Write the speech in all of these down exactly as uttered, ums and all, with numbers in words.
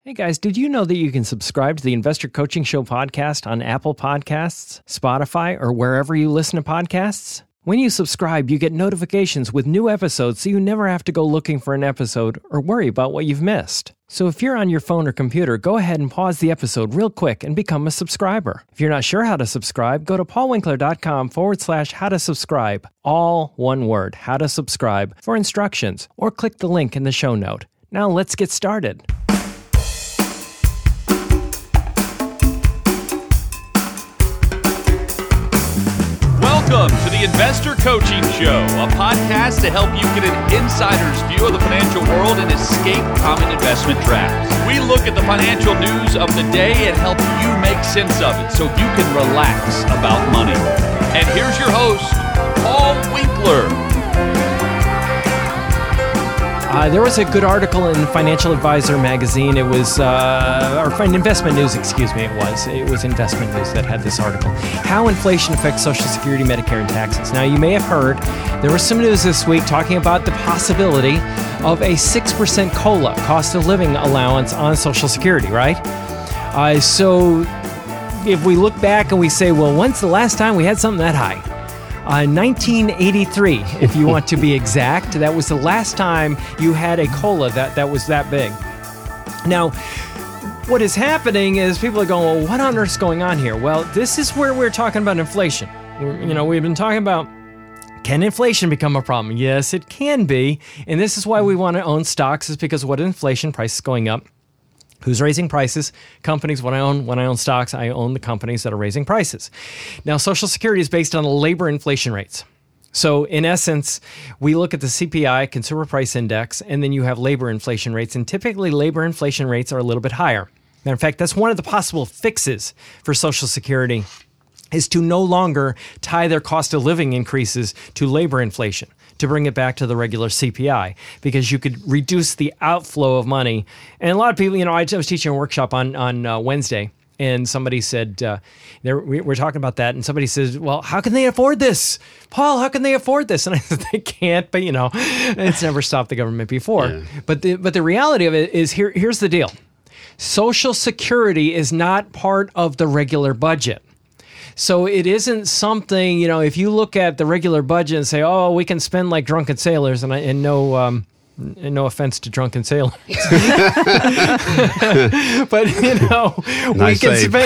Hey guys, did you know that you can subscribe to the Investor Coaching Show podcast on Apple Podcasts, Spotify, or wherever you listen to podcasts? When you subscribe, you get notifications with new episodes so you never have to go looking for an episode or worry about what you've missed. So if you're on your phone or computer, go ahead and pause the episode real quick and become a subscriber. If you're not sure how to subscribe, go to paulwinkler.com forward slash how to subscribe. All one word, how to subscribe, for instructions, or click the link in the show note. Now let's get started. Welcome to the Investor Coaching Show, a podcast to help you get an insider's view of the financial world and escape common investment traps. We look at the financial news of the day and help you make sense of it so you can relax about money. And here's your host, Paul Winkler. Uh, there was a good article in Financial Advisor magazine. It was, uh, or Investment News, excuse me, it was. It was Investment News that had this article. How inflation affects Social Security, Medicare, and taxes. Now, you may have heard, there was some news this week talking about the possibility of a six percent COLA, cost of living allowance on Social Security, right? Uh, so if we look back and we say, well, when's the last time we had something that high? Uh, nineteen eighty-three, if you want to be exact. That was the last time you had a COLA that, that was that big. Now, what is happening is people are going, well, what on earth's going on here? Well, this is where we're talking about inflation. We're, you know, we've been talking about, can inflation become a problem? Yes, it can be. And this is why we want to own stocks, is because what inflation, prices going up. Who's raising prices? Companies. When I own when I own stocks, I own the companies that are raising prices. Now, Social Security is based on labor inflation rates. So, in essence, we look at the C P I, Consumer Price Index, and then you have labor inflation rates. And typically, labor inflation rates are a little bit higher. Matter of fact, that's one of the possible fixes for Social Security, is to no longer tie their cost of living increases to labor inflation, to bring it back to the regular C P I, because you could reduce the outflow of money. And a lot of people, you know, I was teaching a workshop on, on uh, Wednesday, and somebody said, uh, we we're talking about that, and somebody says, well, how can they afford this? Paul, how can they afford this? And I said, they can't, but, you know, it's never stopped the government before. Yeah. But the, but the reality of it is, here here's the deal. Social Security is not part of the regular budget. So it isn't something, you know, if you look at the regular budget and say, oh, we can spend like drunken sailors, and, I, and no um, and no offense to drunken sailors. But, you know, nice we can save.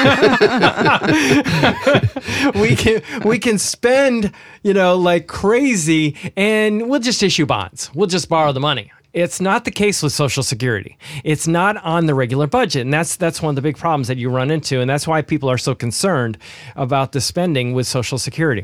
spend we can we can spend, you know, like crazy, and we'll just issue bonds. We'll just borrow the money. It's not the case with Social Security. It's not on the regular budget, and that's that's one of the big problems that you run into, and that's why people are so concerned about the spending with Social Security.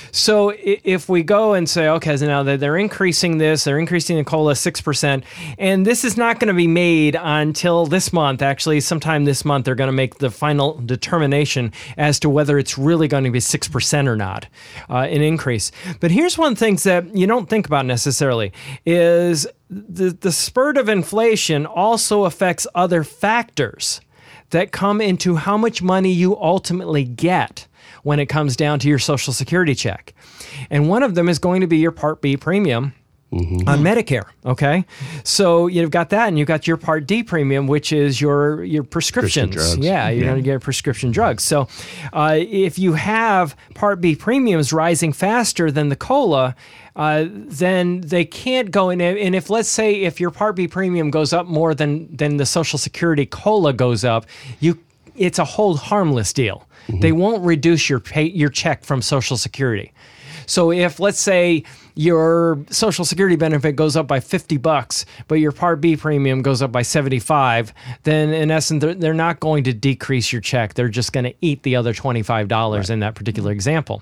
So if we go and say, okay, so now they're increasing this, they're increasing the COLA six percent, and this is not going to be made until this month. Actually, sometime this month, they're going to make the final determination as to whether it's really going to be six percent or not, uh, an increase. But here's one of the things that you don't think about necessarily is The, the spurt of inflation also affects other factors that come into how much money you ultimately get when it comes down to your Social Security check. And one of them is going to be your Part B premium mm-hmm. on Medicare, okay? So you've got that, and you've got your Part D premium, which is your, your prescriptions. Prescription drugs. Yeah, you're yeah. going to get prescription drugs. So uh, if you have Part B premiums rising faster than the COLA, Uh, then they can't go in. And if, let's say, if your Part B premium goes up more than, than the Social Security COLA goes up, you it's a hold harmless deal. Mm-hmm. They won't reduce your pay, your check from Social Security. So if, let's say, your Social Security benefit goes up by fifty bucks, but your Part B premium goes up by seventy-five, then in essence, they're, they're not going to decrease your check. They're just going to eat the other twenty-five dollars right. in that particular example.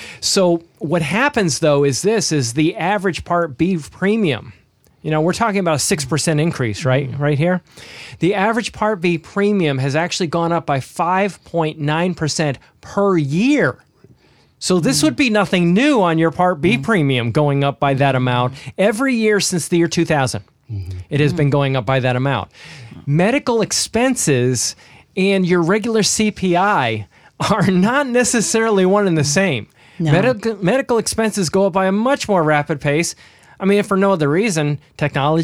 So what happens, though, is this, is the average Part B premium. You know, we're talking about a six percent increase, right? Mm-hmm. Right here. The average Part B premium has actually gone up by five point nine percent per year. So this would be nothing new on your Part B premium going up by that amount every year since the year two thousand. Mm-hmm. It has been going up by that amount. Medical expenses and your regular C P I are not necessarily one and the same. No. Medical, medical expenses go up by a much more rapid pace. I mean, if for no other reason, technology.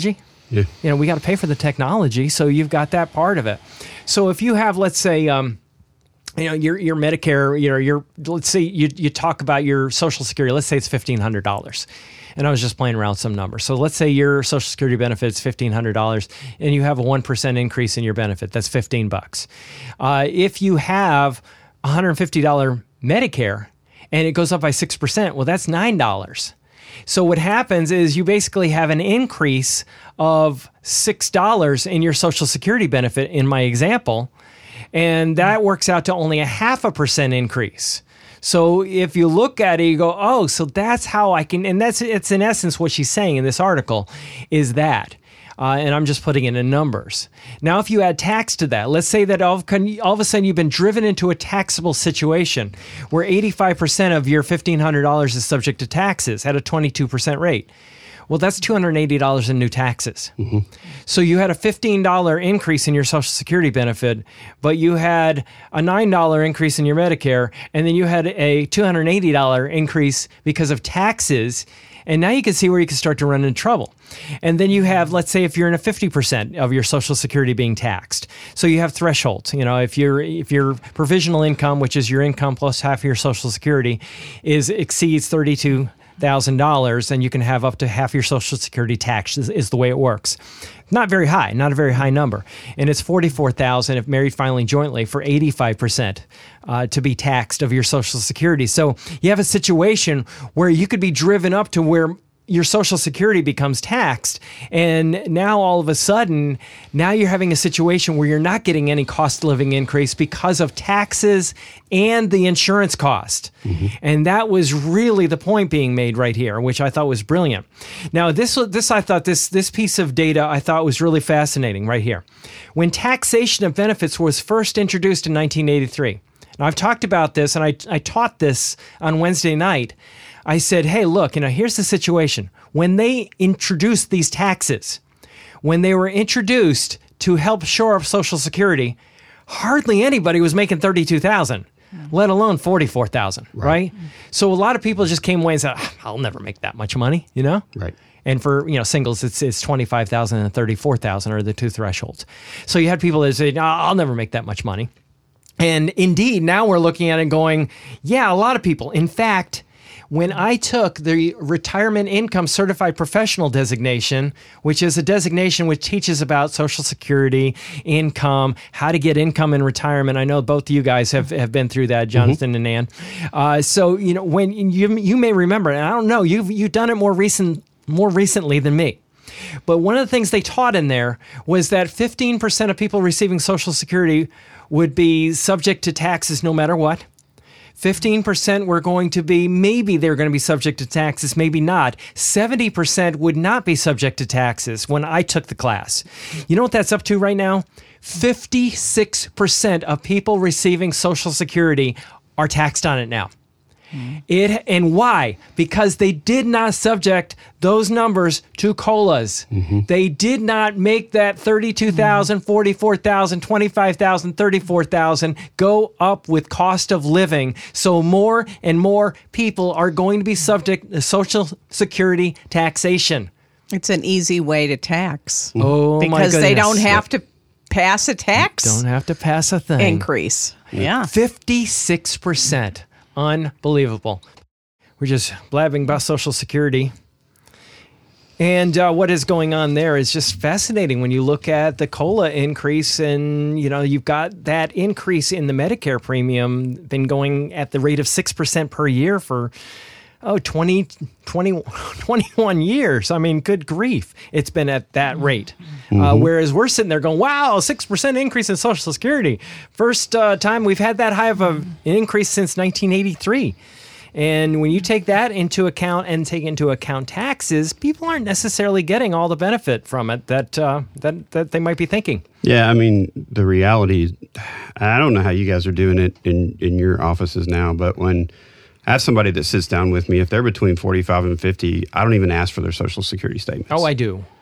Yeah. You know, we got to pay for the technology, so you've got that part of it. So if you have, let's say, um, you know, your your Medicare, you know, your let's say you you talk about your Social Security. Let's say it's fifteen hundred dollars, and I was just playing around with some numbers. So let's say your Social Security benefit is fifteen hundred dollars, and you have a one percent increase in your benefit. That's fifteen bucks. Uh, if you have one hundred fifty dollars Medicare and it goes up by six percent, well, that's nine dollars. So what happens is you basically have an increase of six dollars in your Social Security benefit in my example, and that works out to only a half a percent increase. So if you look at it, you go, oh, so that's how I can, and that's it's in essence what she's saying in this article is that. Uh, and I'm just putting it in numbers. Now, if you add tax to that, let's say that all of, all of a sudden you've been driven into a taxable situation where eighty-five percent of your fifteen hundred dollars is subject to taxes at a twenty-two percent rate. Well, that's two hundred eighty dollars in new taxes. Mm-hmm. So you had a fifteen dollars increase in your Social Security benefit, but you had a nine dollars increase in your Medicare, and then you had a two hundred eighty dollars increase because of taxes. And now you can see where you can start to run into trouble. And then you have, let's say, if you're in a fifty percent of your Social Security being taxed. So you have thresholds. You know, if your if your provisional income, which is your income plus half of your Social Security, is exceeds thirty-two thousand dollars, then you can have up to half your Social Security tax is, is the way it works. Not very high, not a very high number. And it's forty-four thousand dollars if married filing jointly for eighty-five percent uh, to be taxed of your Social Security. So you have a situation where you could be driven up to where your Social Security becomes taxed. And now all of a sudden, now you're having a situation where you're not getting any cost of living increase because of taxes and the insurance cost. Mm-hmm. And that was really the point being made right here, which I thought was brilliant. Now, this, this I thought this, this piece of data I thought was really fascinating right here. When taxation of benefits was first introduced in nineteen eighty-three, now I've talked about this and I, I taught this on Wednesday night. I said, hey, look, you know, here's the situation. When they introduced these taxes, when they were introduced to help shore up Social Security, hardly anybody was making thirty-two thousand dollars, let alone forty-four thousand dollars, right? right? So a lot of people just came away and said, I'll never make that much money, you know? Right. And for, you know, singles, it's it's twenty-five thousand dollars and thirty-four thousand dollars are the two thresholds. So you had people that said, no, I'll never make that much money. And indeed, now we're looking at it going, yeah, a lot of people. In fact, when I took the Retirement Income Certified Professional designation, which is a designation which teaches about Social Security, income, how to get income in retirement. I know both of you guys have, have been through that, Jonathan mm-hmm. and Ann. Uh, so, you know, when you you may remember, and I don't know, you've you've done it more recent more recently than me. But one of the things they taught in there was that fifteen percent of people receiving Social Security would be subject to taxes no matter what. fifteen percent were going to be, maybe they're going to be subject to taxes, maybe not. seventy percent would not be subject to taxes when I took the class. You know what that's up to right now? fifty-six percent of people receiving Social Security are taxed on it now. Mm-hmm. It and why? Because they did not subject those numbers to COLAs. Mm-hmm. They did not make that thirty-two thousand, forty-four thousand, twenty-five thousand, thirty-four thousand go up with cost of living. So more and more people are going to be subject to Social Security taxation. It's an easy way to tax. Oh, because my goodness. they don't have to pass a tax. Don't have to pass a thing. Increase. Yeah. fifty-six percent. Unbelievable. We're just blabbing about Social Security. And uh, what is going on there is just fascinating when you look at the COLA increase, and you know you've got that increase in the Medicare premium been going at the rate of six percent per year for oh twenty, twenty, twenty-one years. I mean, good grief, it's been at that rate. Mm-hmm. Uh, whereas we're sitting there going, wow, six percent increase in Social Security. First uh, time we've had that high of a, an increase since nineteen eighty-three. And when you take that into account and take into account taxes, people aren't necessarily getting all the benefit from it that uh, that that they might be thinking. Yeah, I mean, the reality, I don't know how you guys are doing it in, in your offices now, but when I have somebody that sits down with me, if they're between forty-five and fifty, I don't even ask for their Social Security statements. Oh, I do.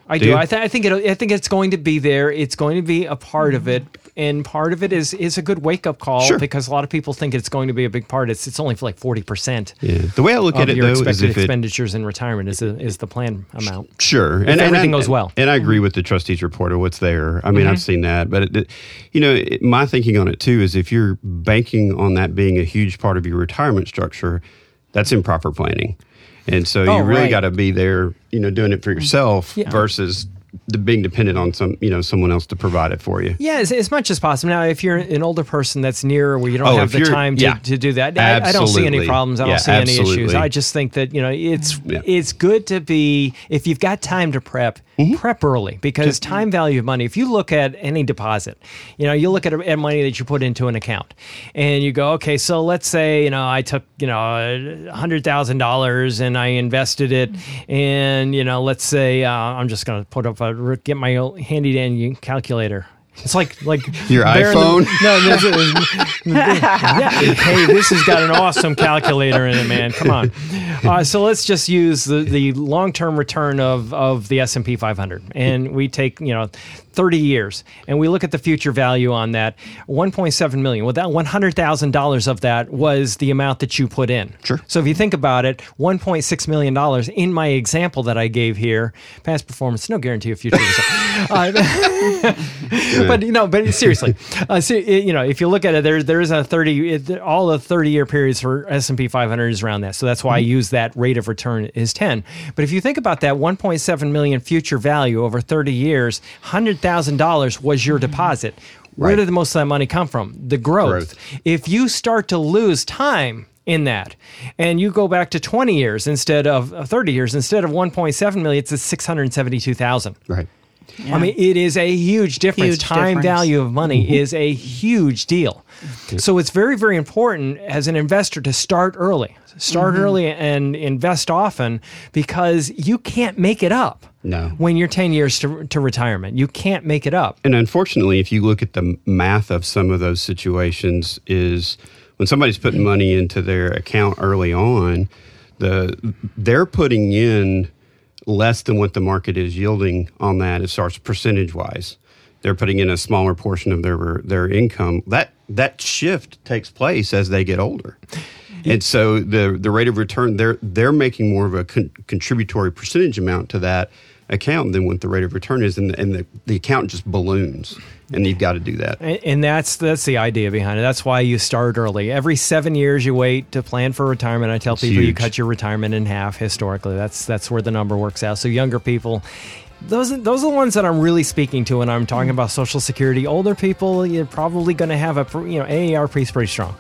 I Do do. you? I, th- I think it. I think it's going to be there. It's going to be a part of it, and part of it is is a good wake up call Sure. because a lot of people think it's going to be a big part. It's it's only for like forty percent. Yeah. The way I look Of at it, your though, is expected if it, expenditures in retirement is the, is the plan amount. Sure, and everything and I, goes well. And I agree with the trustees report of what's there. I mean, Mm-hmm. I've seen that, but it, it- you know, it, my thinking on it too is if you're banking on that being a huge part of your retirement structure, that's improper planning, and so Oh, you really right. got to be there, you know, doing it for yourself Yeah. versus the being dependent on some, you know, someone else to provide it for you. Yeah, as, as much as possible. Now, if you're an older person that's near where you don't Oh, have if the you're- time to, yeah. to do that, I, I don't see any Absolutely. problems. I don't Yeah, see any issues. absolutely. I just think that, you know, it's Yeah. it's good to be, if you've got time to prep, Mm-hmm. prep early because time value of money, if you look at any deposit, you know, you look at, at money that you put into an account and you go, okay, so let's say, you know, I took, you know, one hundred thousand dollars and I invested it and, you know, let's say uh, I'm just going to put up a, get my old handy dandy calculator. It's like like Your bearing iPhone? The, no, this is, yeah. Hey, this has got an awesome calculator in it, man. Come on. Uh, so let's just use the, the long term return of of the S and P five hundred, and we take you know thirty years, and we look at the future value on that one point seven million. Well, that one hundred thousand dollars of that was the amount that you put in. Sure. So if you think about it, one point six million dollars in my example that I gave here, past performance, no guarantee of future result. Uh, but you know, but seriously, uh, so, you know, if you look at it, there there is a thirty, it, all the thirty year periods for S and P five hundred is around that. So that's why I use that rate of return is ten. But if you think about that, one point seven million future value over thirty years, one hundred thousand dollars was your deposit. Where Right. did the most of that money come from? The growth. Growth. If you start to lose time in that, and you go back to twenty years instead of uh, thirty years, instead of one point seven million, it's six hundred seventy-two thousand. Right. I mean, it is a huge difference. Huge Time difference. value of money is a huge deal. So it's very, very important as an investor to start early. Start early and invest often because you can't make it up. No. When you're ten years to, to retirement, you can't make it up. And unfortunately, if you look at the math of some of those situations, is when somebody's putting money into their account early on, the they're putting in less than what the market is yielding on that as far as percentage wise. They're putting in a smaller portion of their their income. That that shift takes place as they get older. And so the the rate of return, they're they're making more of a con- contributory percentage amount to that account than what the rate of return is, and, the, and the, the account just balloons, and you've got to do that. And, and that's that's the idea behind it. That's why you start early. Every seven years you wait to plan for retirement. I tell It's people you huge. cut your retirement in half historically. That's that's where the number works out. So younger people, those are, those are the ones that I'm really speaking to when I'm talking about Social Security. Older people, you're probably going to have a pr- you know A A R P is pretty strong,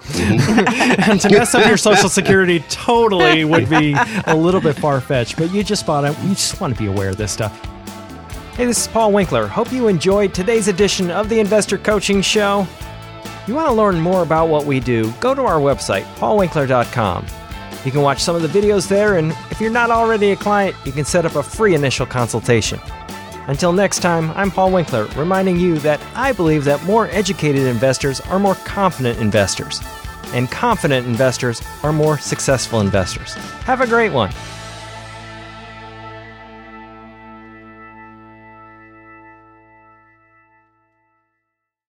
and to mess up your Social Security totally would be a little bit far fetched. But you just bought it. You just want to be aware of this stuff. Hey, this is Paul Winkler. Hope you enjoyed today's edition of the Investor Coaching Show. If you want to learn more about what we do, go to our website, paul winkler dot com. You can watch some of the videos there, and if you're not already a client, you can set up a free initial consultation. Until next time, I'm Paul Winkler, reminding you that I believe that more educated investors are more confident investors, and confident investors are more successful investors. Have a great one.